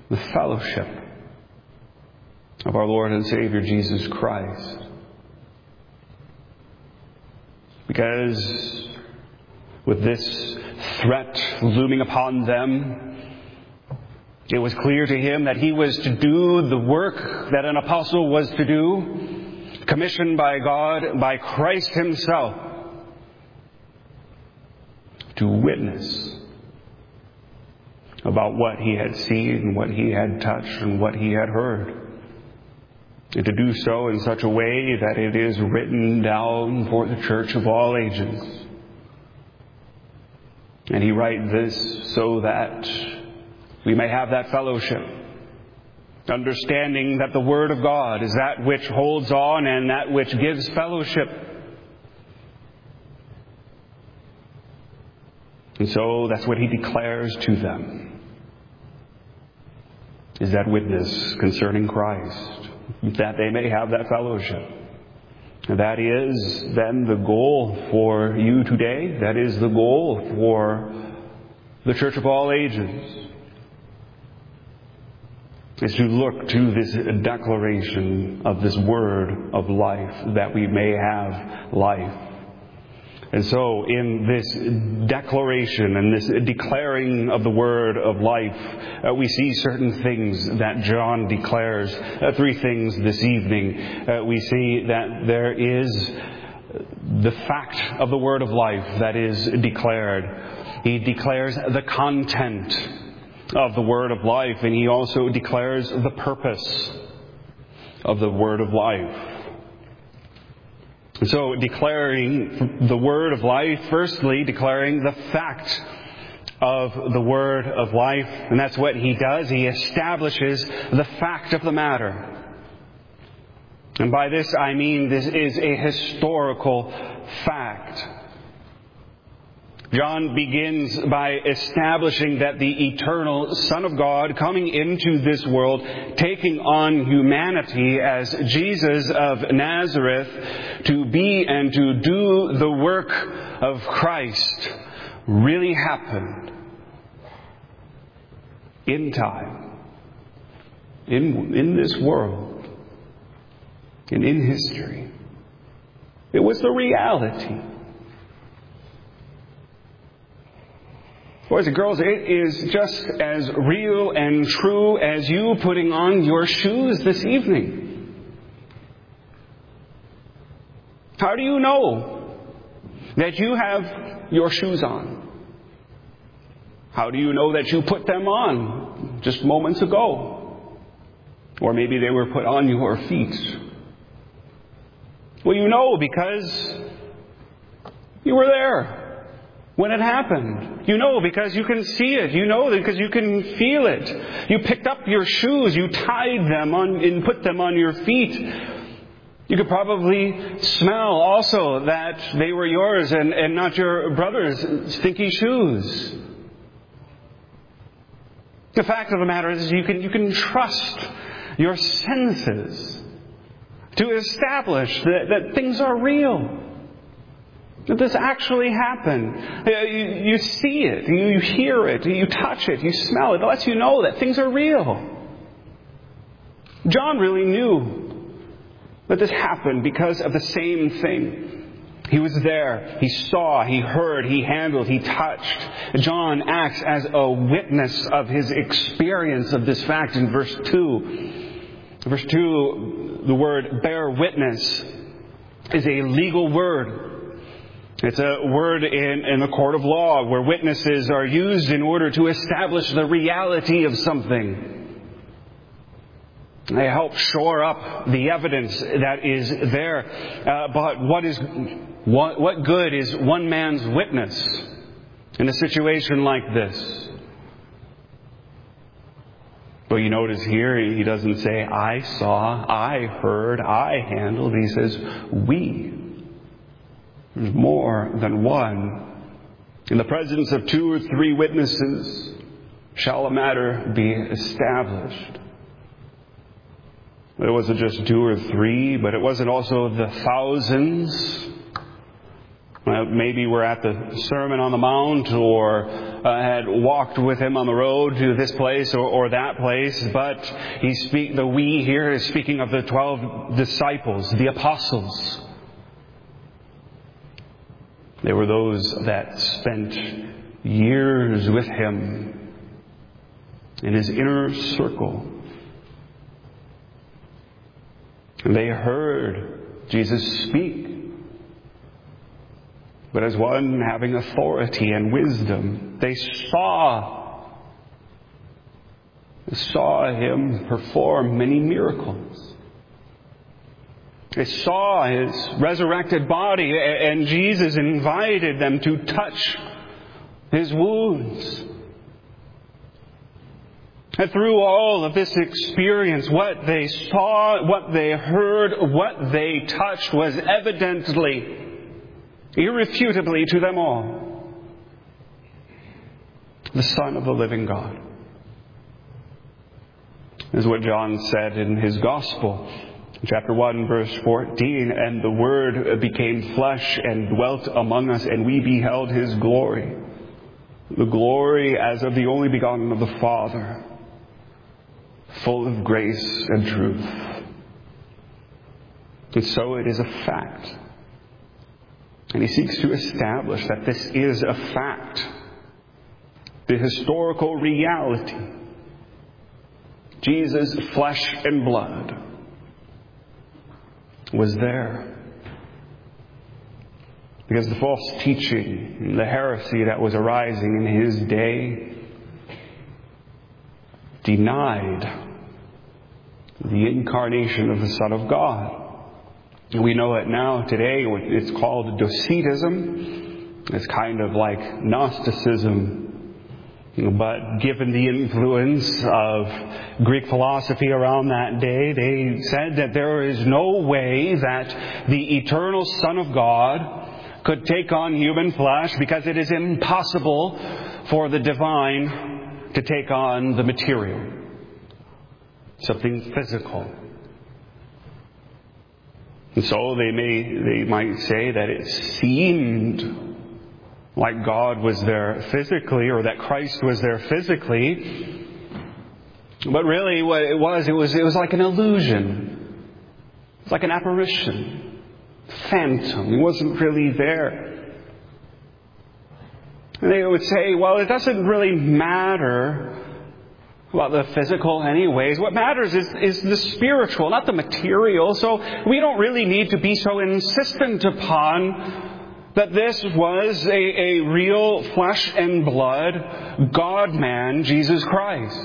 the fellowship of our Lord and Savior Jesus Christ. Because with this threat looming upon them, it was clear to him that he was to do the work that an apostle was to do, commissioned by God, by Christ himself, to witness about what he had seen, what he had touched, and what he had heard. And to do so in such a way that it is written down for the church of all ages. And he writes this so that we may have that fellowship, understanding that the Word of God is that which holds on and that which gives fellowship. And so that's what he declares to them, is that witness concerning Christ, that they may have that fellowship. And that is then the goal for you today. That is the goal for the church of all ages, is to look to this declaration of this word of life, that we may have life. And so in this declaration and this declaring of the word of life, we see certain things that John declares. Three things this evening. We see that there is the fact of the word of life that is declared. He declares the content of the word of life, and he also declares the purpose of the word of life. So declaring the word of life, firstly declaring the fact of the word of life, and that's what he does. He establishes the fact of the matter. And by this I mean this is a historical fact. John begins by establishing that the eternal Son of God coming into this world, taking on humanity as Jesus of Nazareth, to be and to do the work of Christ, really happened in time, in this world, and in history. It was the reality. Boys and girls, it is just as real and true as you putting on your shoes this evening. How do you know that you have your shoes on? How do you know that you put them on just moments ago? Or maybe they were put on your feet. Well, you know because you were there when it happened. You know because you can see it. You know because you can feel it. You picked up your shoes. You tied them on and put them on your feet. You could probably smell also that they were yours and not your brother's stinky shoes. The fact of the matter is you can trust your senses to establish that things are real. That this actually happened. You see it, you hear it, you touch it, you smell it. It lets you know that things are real. John really knew that this happened because of the same thing. He was there. He saw, he heard, he handled, he touched. John acts as a witness of his experience of this fact in verse 2. Verse 2, the word bear witness is a legal word. It's a word in the court of law where witnesses are used in order to establish the reality of something. They help shore up the evidence that is there. But what good is one man's witness in a situation like this? But you notice here, he doesn't say, I saw, I heard, I handled. He says, we. There's more than one. In the presence of 2 or 3 witnesses shall a matter be established. It wasn't just 2 or 3, but it wasn't also the thousands Maybe we're at the Sermon on the Mount, or had walked with him on the road to this place or that place. But the we here is speaking of the 12 disciples, the apostles. They were those that spent years with him in his inner circle. And they heard Jesus speak. But as one having authority and wisdom, they saw him perform many miracles. They saw his resurrected body, and Jesus invited them to touch his wounds. And through all of this experience, what they saw, what they heard, what they touched was evidently, irrefutably to them all, the Son of the living God. This is what John said in his Gospel. Chapter 1, verse 14, "And the Word became flesh and dwelt among us, and we beheld His glory. The glory as of the only begotten of the Father, full of grace and truth." And so it is a fact. And he seeks to establish that this is a fact. The historical reality. Jesus' flesh and blood was there. Because the false teaching, the heresy that was arising in his day, denied the incarnation of the Son of God. And we know it now today. It's Docetism. It's kind of like Gnosticism. But given the influence of Greek philosophy around that day, they said that there is no way that the eternal Son of God could take on human flesh, because it is impossible for the divine to take on the material, something physical. And so they might say that it seemed like God was there physically, or that Christ was there physically. But really what it was like an illusion. It's like an apparition. Phantom. He wasn't really there. And they would say, well, it doesn't really matter about the physical anyways. What matters is the spiritual, not the material. So we don't really need to be so insistent upon that this was a real flesh and blood God-man, Jesus Christ.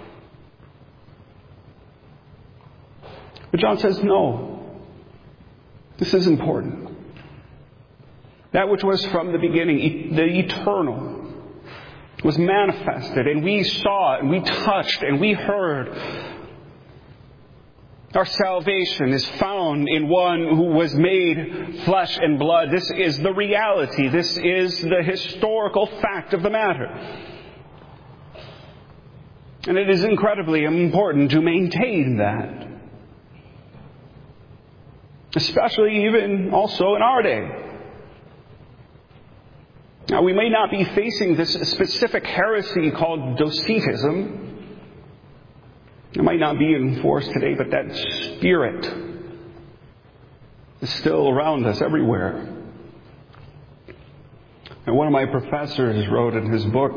But John says, no. This is important. That which was from the beginning, the eternal, was manifested, and we saw it, and we touched, and we heard. Our salvation is found in one who was made flesh and blood. This is the reality. This is the historical fact of the matter. And it is incredibly important to maintain that. Especially even also in our day. Now, we may not be facing this specific heresy called Docetism. It might not be in force today, but that spirit is still around us everywhere. And one of my professors wrote in his book,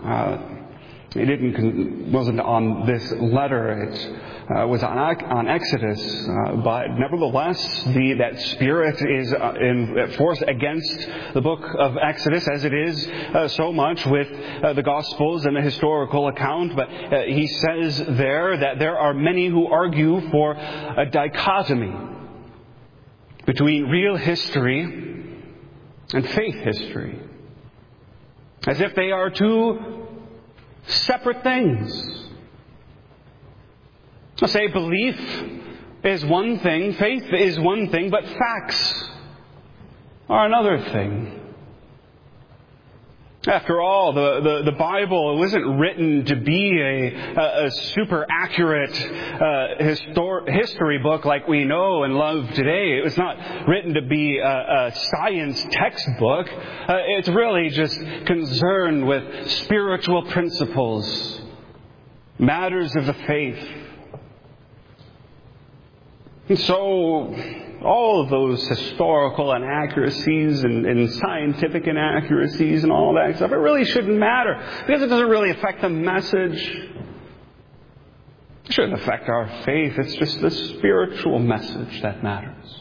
it wasn't on this letter, it was on Exodus, but nevertheless, that spirit is in force against the book of Exodus, as it is so much with the Gospels and the historical account. But he says there that there are many who argue for a dichotomy between real history and faith history, as if they are two separate things. I'll say belief is one thing, faith is one thing, but facts are another thing. After all, the Bible wasn't written to be a super accurate history book like we know and love today. It was not written to be a science textbook. It's really just concerned with spiritual principles, matters of the faith. And so, all of those historical inaccuracies and scientific inaccuracies and all that stuff, it really shouldn't matter because it doesn't really affect the message. It shouldn't affect our faith. It's just the spiritual message that matters.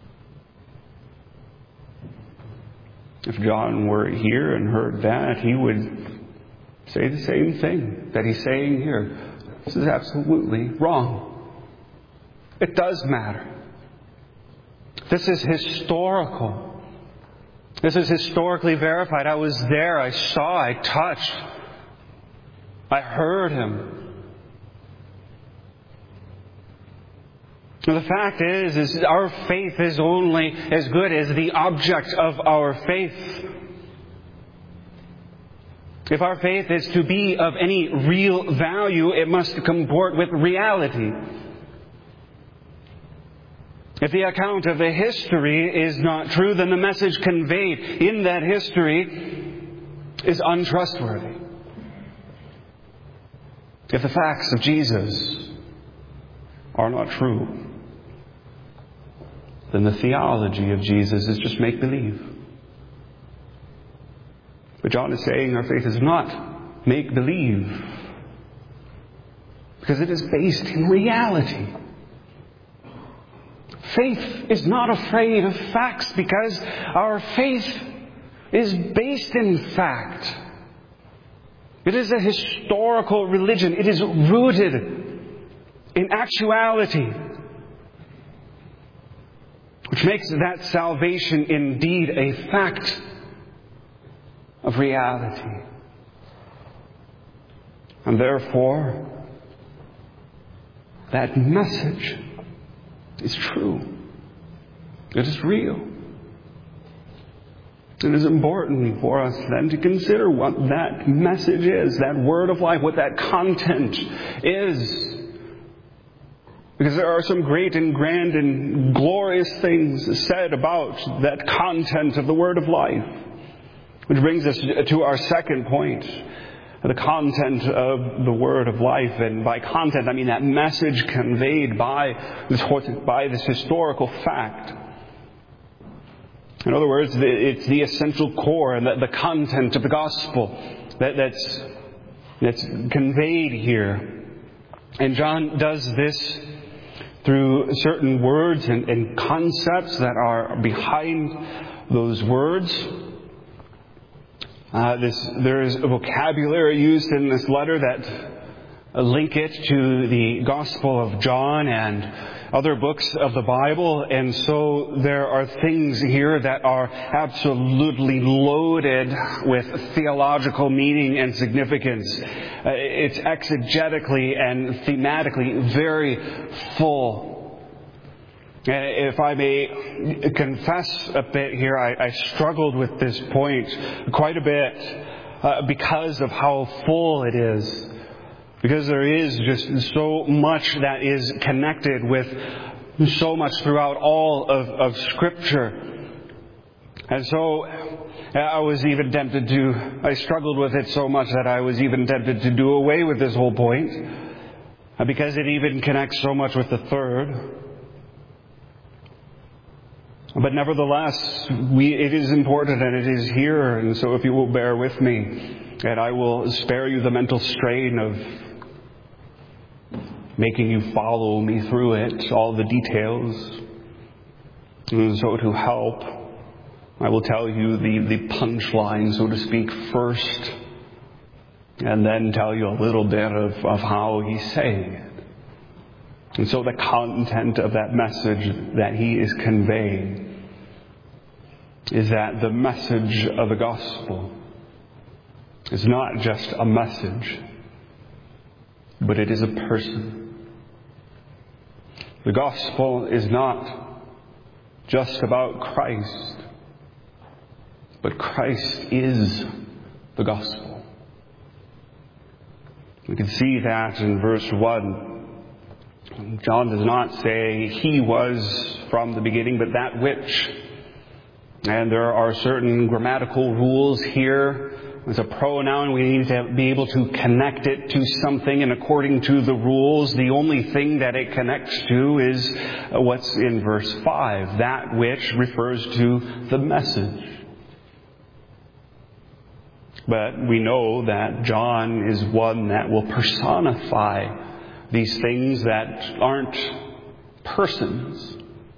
If John were here and heard that, he would say the same thing that he's saying here. This is absolutely wrong. It does matter. This is historical. This is historically verified. I was there. I saw. I touched. I heard him. And the fact is our faith is only as good as the object of our faith. If our faith is to be of any real value, it must comport with reality. If the account of the history is not true, then the message conveyed in that history is untrustworthy. If the facts of Jesus are not true, then the theology of Jesus is just make-believe. But John is saying our faith is not make-believe because it is based in reality. Faith is not afraid of facts because our faith is based in fact. It is a historical religion. It is rooted in actuality, which makes that salvation indeed a fact of reality. And therefore, that message is true. It is real. It is important for us then to consider what that message is, that word of life, what that content is. Because there are some great and grand and glorious things said about that content of the word of life. Which brings us to our second point. The content of the word of life. And by content, I mean that message conveyed by this historical fact. In other words, it's the essential core and the content of the gospel that's conveyed here. And John does this through certain words and concepts that are behind those words. There is a vocabulary used in this letter that link it to the Gospel of John and other books of the Bible. And so there are things here that are absolutely loaded with theological meaning and significance. It's exegetically and thematically very full. If I may confess a bit here, I struggled with this point quite a bit because of how full it is. Because there is just so much that is connected with so much throughout all of Scripture. And so I struggled with it so much that I was even tempted to do away with this whole point. Because it even connects so much with the third. But nevertheless, it is important and it is here. And so if you will bear with me, and I will spare you the mental strain of making you follow me through it, all the details. And so to help, I will tell you the punchline, so to speak, first, and then tell you a little bit of how he's saying it. And so the content of that message that he is conveying is that the message of the gospel is not just a message, but it is a person. The gospel is not just about Christ, but Christ is the gospel. We can see that in verse 1. John does not say he was from the beginning, but that which. And there are certain grammatical rules here. As a pronoun, we need to be able to connect it to something, and according to the rules, the only thing that it connects to is what's in verse 5, that which refers to the message. But we know that John is one that will personify these things that aren't persons.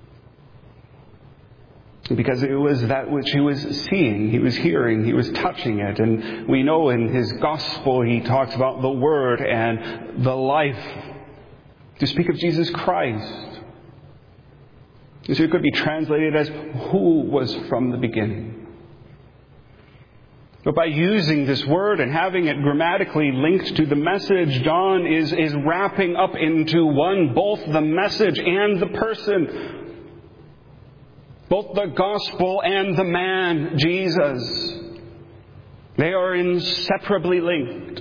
Because it was that which he was seeing, he was hearing, he was touching it. And we know in his gospel he talks about the Word and the life to speak of Jesus Christ. So it could be translated as who was from the beginning. But by using this word and having it grammatically linked to the message, John is wrapping up into one both the message and the person. Both the gospel and the man, Jesus. They are inseparably linked.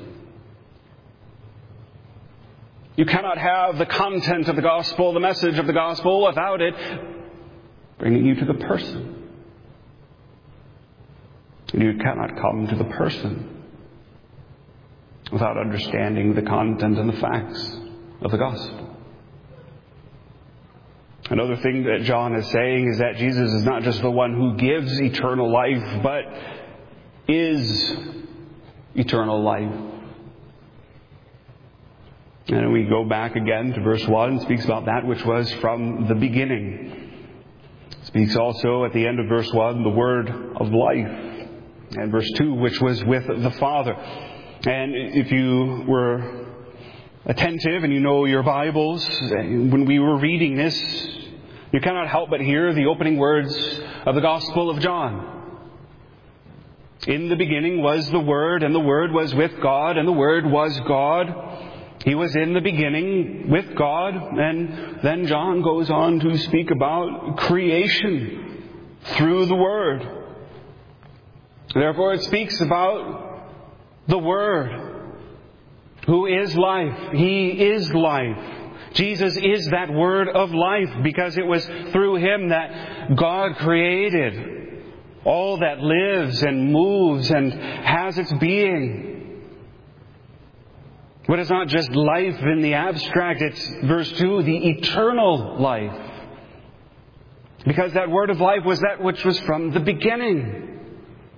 You cannot have the content of the gospel, the message of the gospel, without it bringing you to the person. And you cannot come to the person without understanding the content and the facts of the gospel. Another thing that John is saying is that Jesus is not just the one who gives eternal life, but is eternal life. And we go back again to verse 1 and speaks about that which was from the beginning. Speaks also at the end of verse 1, the word of life. And verse 2, which was with the Father. And if you were attentive and you know your Bibles, when we were reading this, you cannot help but hear the opening words of the Gospel of John. In the beginning was the Word, and the Word was with God, and the Word was God. He was in the beginning with God. And then John goes on to speak about creation through the Word. Therefore it speaks about the Word, who is life. He is life. Jesus is that word of life, because it was through Him that God created all that lives and moves and has its being. But it's not just life in the abstract, it's verse 2, the eternal life. Because that word of life was that which was from the beginning.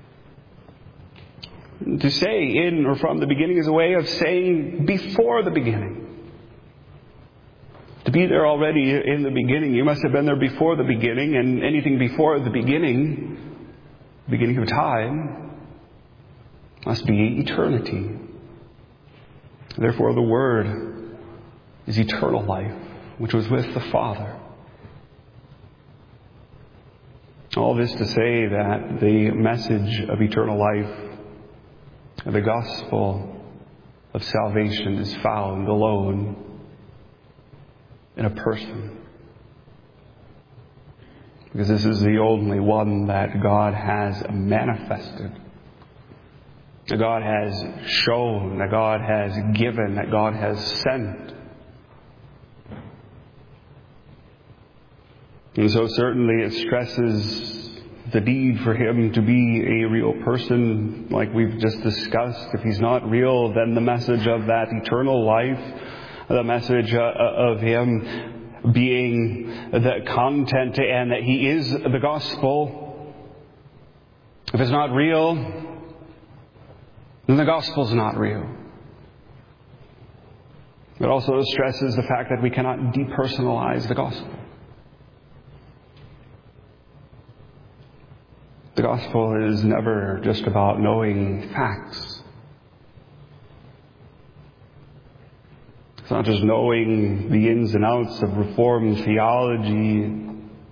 To say in or from the beginning is a way of saying before the beginning. To be there already in the beginning, you must have been there before the beginning, and anything before the beginning of time, must be eternity. Therefore, the Word is eternal life, which was with the Father. All this to say that the message of eternal life, the gospel of salvation, is found alone in a person. Because this is the only one that God has manifested, that God has shown, that God has given, that God has sent. And so certainly it stresses the need for Him to be a real person, like we've just discussed. If He's not real, then the message of that eternal life, the message of Him being the content and that He is the gospel, if it's not real, then the gospel's not real. It also stresses the fact that we cannot depersonalize the gospel. The gospel is never just about knowing facts. It's not just knowing the ins and outs of Reformed theology,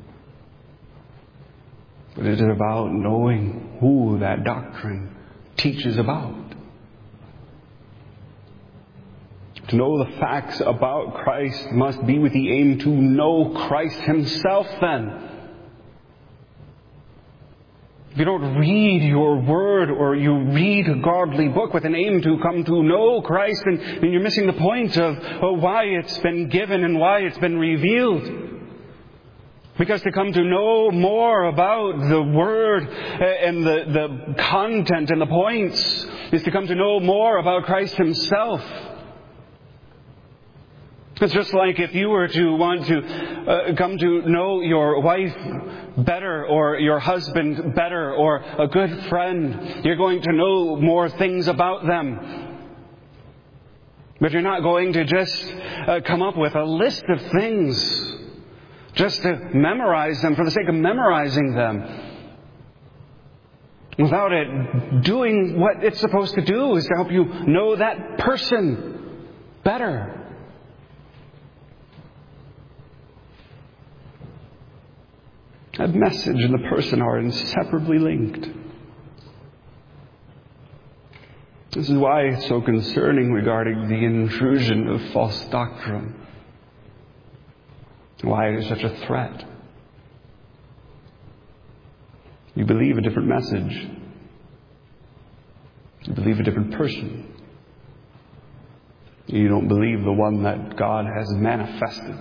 but it is about knowing who that doctrine teaches about. To know the facts about Christ must be with the aim to know Christ Himself then. if you don't read your word or you read a godly book with an aim to come to know Christ, then you're missing the point of why it's been given and why it's been revealed. Because to come to know more about the Word and the content and the points is to come to know more about Christ Himself. It's just like if you were to want to come to know your wife better or your husband better or a good friend, you're going to know more things about them. But you're not going to just come up with a list of things just to memorize them for the sake of memorizing them, without it doing what it's supposed to do, is to help you know that person better. That message and the person are inseparably linked. This is why it's so concerning regarding the intrusion of false doctrine. Why it is such a threat. You believe a different message. You believe a different person. You don't believe the one that God has manifested.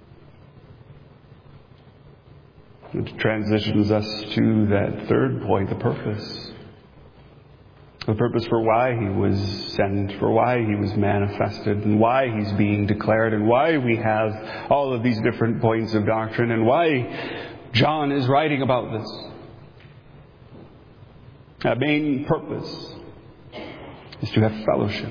Which transitions us to that third point, the purpose. The purpose for why He was sent, for why He was manifested, and why He's being declared, and why we have all of these different points of doctrine, and why John is writing about this. That main purpose is to have fellowship.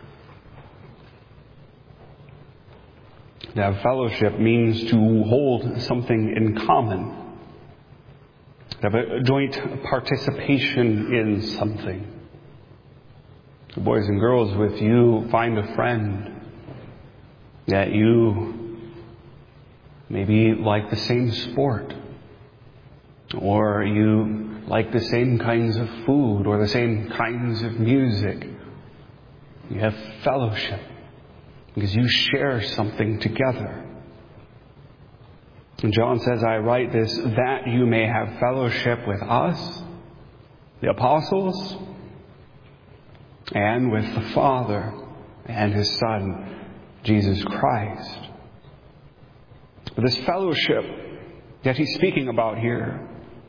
To have fellowship means to hold something in common. To have a joint participation in something. Boys and girls, if you find a friend that you maybe like the same sport, or you like the same kinds of food, or the same kinds of music, you have fellowship because you share something together. And John says, I write this that you may have fellowship with us, the apostles, and with the Father and His Son, Jesus Christ. But this fellowship that He's speaking about here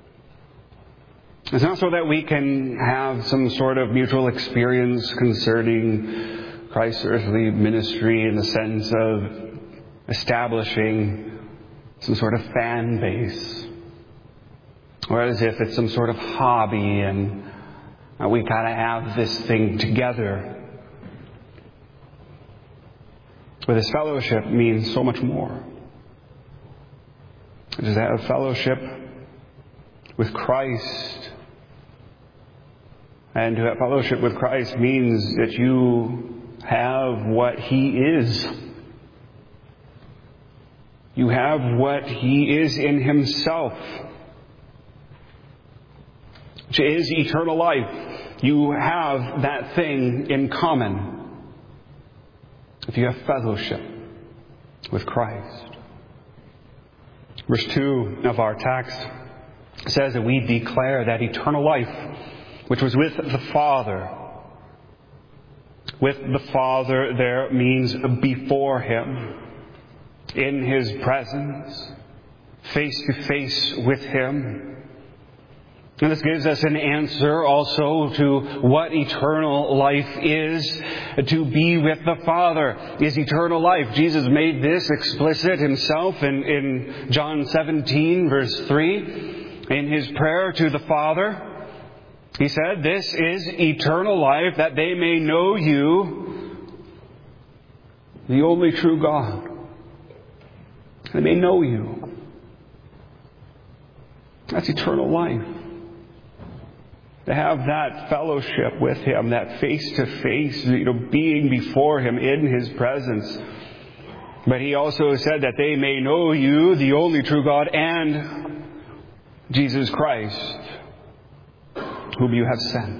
is not so that we can have some sort of mutual experience concerning Christ's earthly ministry in the sense of establishing some sort of fan base, or as if it's some sort of hobby and we kind of have this thing together. But this fellowship means so much more. It is to have fellowship with Christ. And to have fellowship with Christ means that you have what He is. You have what He is in Himself, which is eternal life. You have that thing in common if you have fellowship with Christ. Verse 2 of our text says that we declare that eternal life which was with the Father. With the Father there means before Him, in His presence, face to face with Him. And this gives us an answer also to what eternal life is. To be with the Father is eternal life. Jesus made this explicit Himself in John 17, verse 3. In His prayer to the Father, He said, this is eternal life, that they may know You, the only true God. They may know You. That's eternal life. To have that fellowship with Him, that face-to-face, being before Him in His presence. But He also said that they may know You, the only true God, and Jesus Christ, whom You have sent.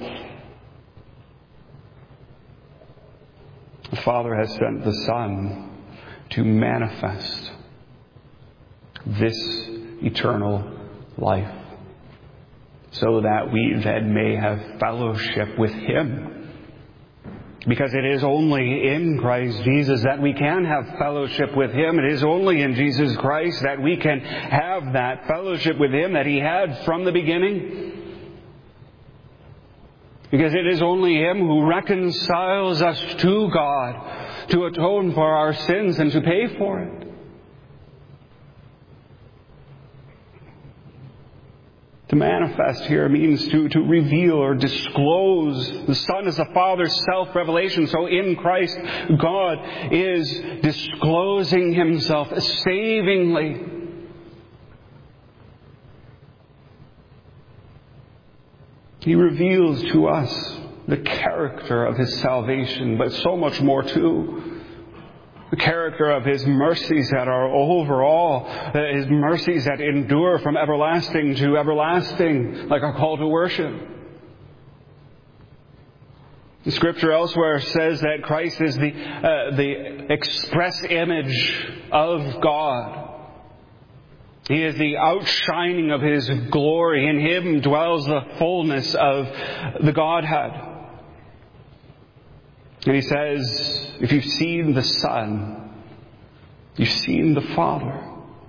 The Father has sent the Son to manifest this eternal life. so that we then may have fellowship with Him. Because it is only in Christ Jesus that we can have fellowship with Him. It is only in Jesus Christ that we can have that fellowship with Him that He had from the beginning. Because it is only Him who reconciles us to God, to atone for our sins and to pay for it. To manifest here means to reveal or disclose. The Son is the Father's self-revelation. So in Christ, God is disclosing Himself savingly. He reveals to us the character of His salvation, but so much more too. The character of His mercies that are overall, His mercies that endure from everlasting to everlasting, like our call to worship. The Scripture elsewhere says that Christ is the express image of God. He is the outshining of His glory. In Him dwells the fullness of the Godhead. And He says, if you've seen the Son, you've seen the Father.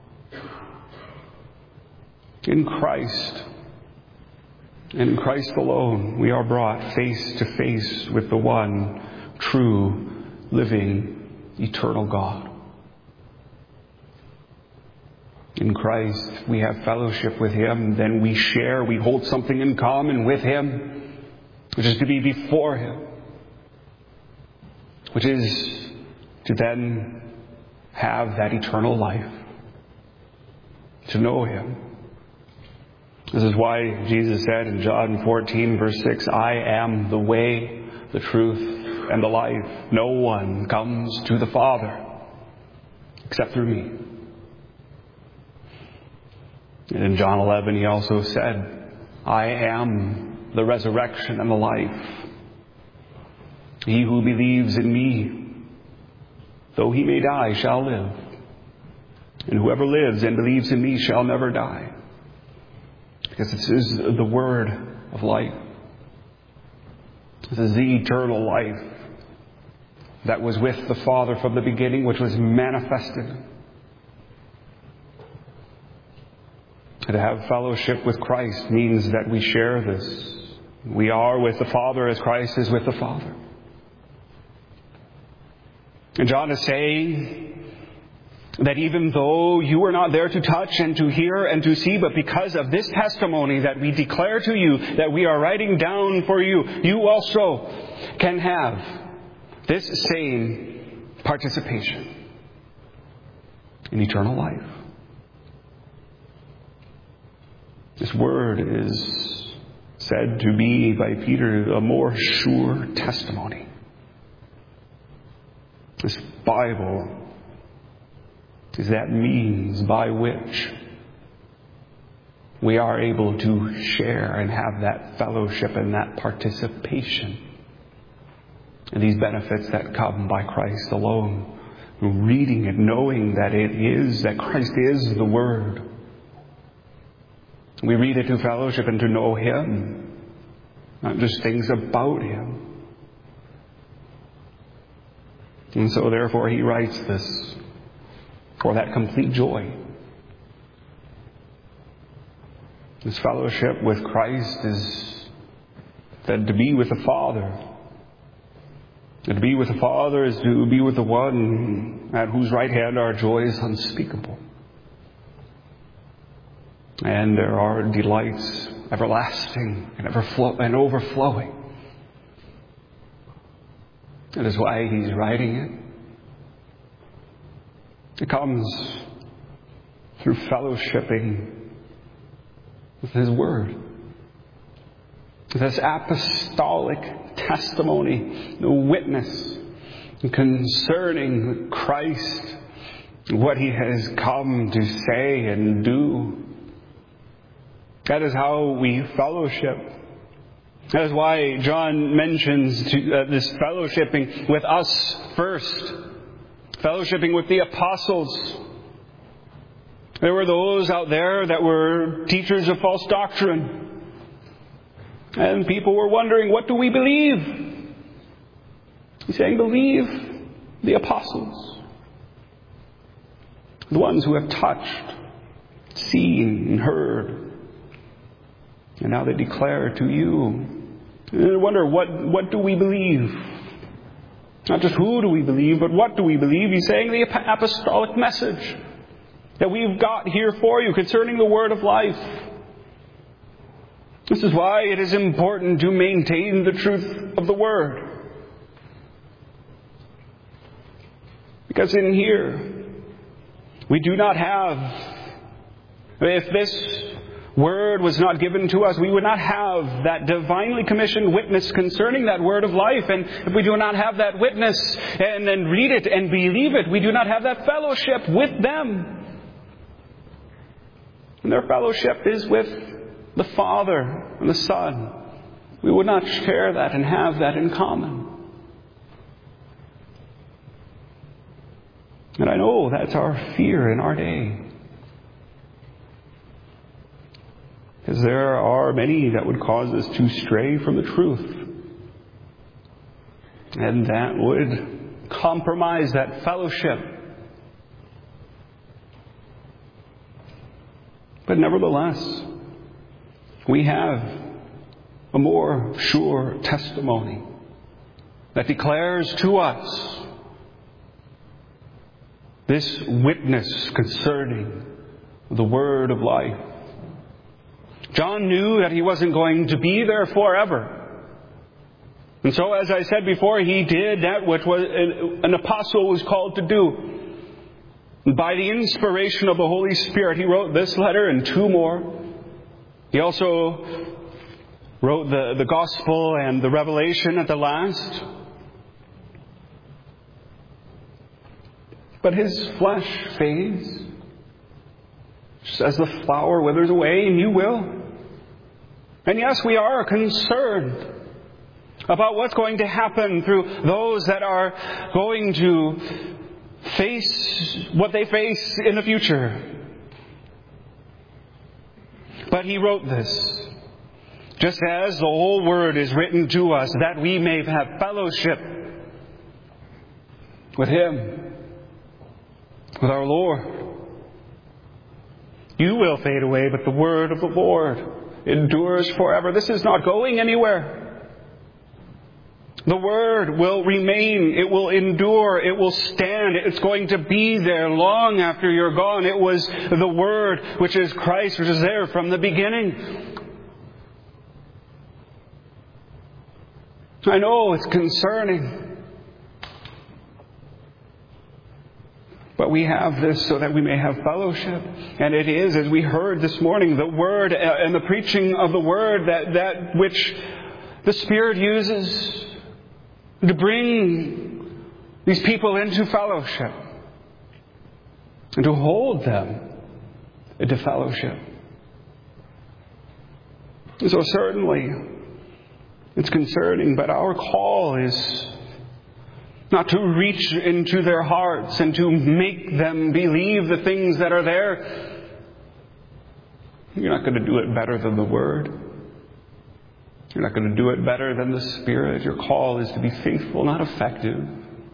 In Christ, and in Christ alone, we are brought face to face with the one true, living, eternal God. In Christ, we have fellowship with Him. Then we share, we hold something in common with Him, which is to be before Him. Which is to then have that eternal life. To know Him. This is why Jesus said in John 14, verse 6, I am the way, the truth, and the life. No one comes to the Father except through me. And in John 11, He also said, I am the resurrection and the life. He who believes in me, though he may die, shall live. And whoever lives and believes in me shall never die. Because this is the word of life. This is the eternal life that was with the Father from the beginning, which was manifested. And to have fellowship with Christ means that we share this. We are with the Father as Christ is with the Father. And John is saying that even though you were not there to touch and to hear and to see, but because of this testimony that we declare to you, that we are writing down for you, you also can have this same participation in eternal life. This word is said to be by Peter a more sure testimony. This Bible is that means by which we are able to share and have that fellowship and that participation in these benefits that come by Christ alone. Reading it, knowing that Christ is the Word. We read it to fellowship and to know Him, not just things about Him. And so therefore he writes this for that complete joy. This fellowship with Christ is that to be with the Father. And to be with the Father is to be with the one at whose right hand our joy is unspeakable. And there are delights everlasting and overflowing. That is why he's writing it. It comes through fellowshipping with His Word. This apostolic testimony, the witness concerning Christ, what He has come to say and do. That is how we fellowship. That is why John mentions this fellowshipping with us first. Fellowshipping with the apostles. There were those out there that were teachers of false doctrine. And people were wondering, what do we believe? He's saying, believe the apostles. The ones who have touched, seen, and heard. And now they declare to you. And I wonder, what do we believe? Not just who do we believe, but what do we believe? He's saying the apostolic message that we've got here for you concerning the word of life. This is why it is important to maintain the truth of the word. Because in here, we do not have, if this word was not given to us, we would not have that divinely commissioned witness concerning that word of life. And if we do not have that witness and then read it and believe it, we do not have that fellowship with them. And their fellowship is with the Father and the Son. We would not share that and have that in common. And I know that's our fear in our day. Because there are many that would cause us to stray from the truth. And that would compromise that fellowship. But nevertheless, we have a more sure testimony that declares to us this witness concerning the word of life. John knew that he wasn't going to be there forever. And so, as I said before, he did that which was an apostle was called to do. And by the inspiration of the Holy Spirit, he wrote this letter and two more. He also wrote the Gospel and the Revelation at the last. But his flesh fades, just as the flower withers away, and you will. And yes, we are concerned about what's going to happen through those that are going to face what they face in the future. But he wrote this, just as the whole word is written to us, that we may have fellowship with Him, with our Lord. You will fade away, but the word of the Lord endures forever. This is not going anywhere. The word will remain. It will endure. It will stand. It's going to be there long after you're gone. It was the word, which is Christ, which is there from the beginning. I know it's concerning. But we have this so that we may have fellowship. And it is, as we heard this morning, the word and the preaching of the word that which the Spirit uses to bring these people into fellowship and to hold them into fellowship. And so certainly it's concerning, but our call is not to reach into their hearts and to make them believe the things that are there. You're not going to do it better than the Word. You're not going to do it better than the Spirit. Your call is to be faithful, not effective.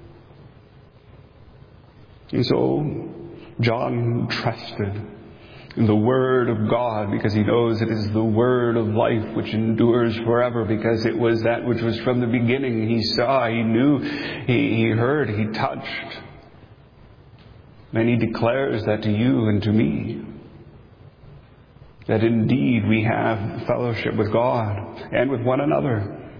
And so John trusted in the Word of God because he knows it is the Word of life which endures forever, because it was that which was from the beginning. He saw, he knew, he heard, he touched. And he declares that to you and to me, that indeed we have fellowship with God and with one another.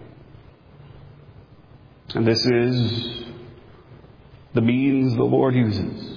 And this is the means the Lord uses.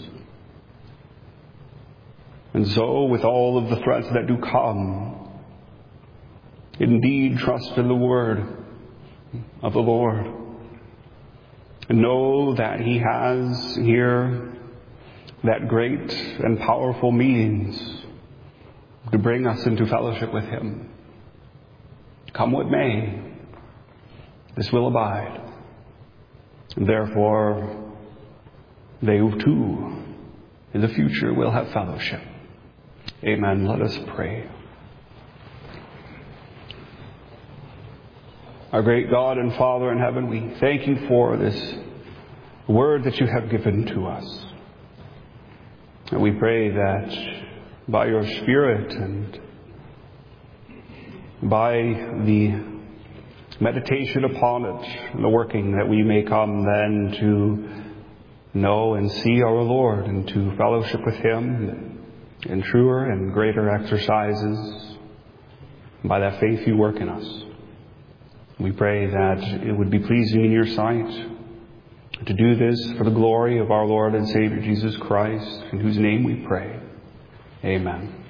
And so, with all of the threats that do come, indeed trust in the word of the Lord. And know that He has here that great and powerful means to bring us into fellowship with Him. Come what may, this will abide. And therefore, they too in the future will have fellowship. Amen. Let us pray. Our great God and Father in heaven, we thank you for this word that you have given to us. And we pray that by your Spirit and by the meditation upon it and the working, that we may come then to know and see our Lord and to fellowship with Him in truer and greater exercises by that faith you work in us. We pray that it would be pleasing in your sight to do this for the glory of our Lord and Savior Jesus Christ, in whose name we pray. Amen.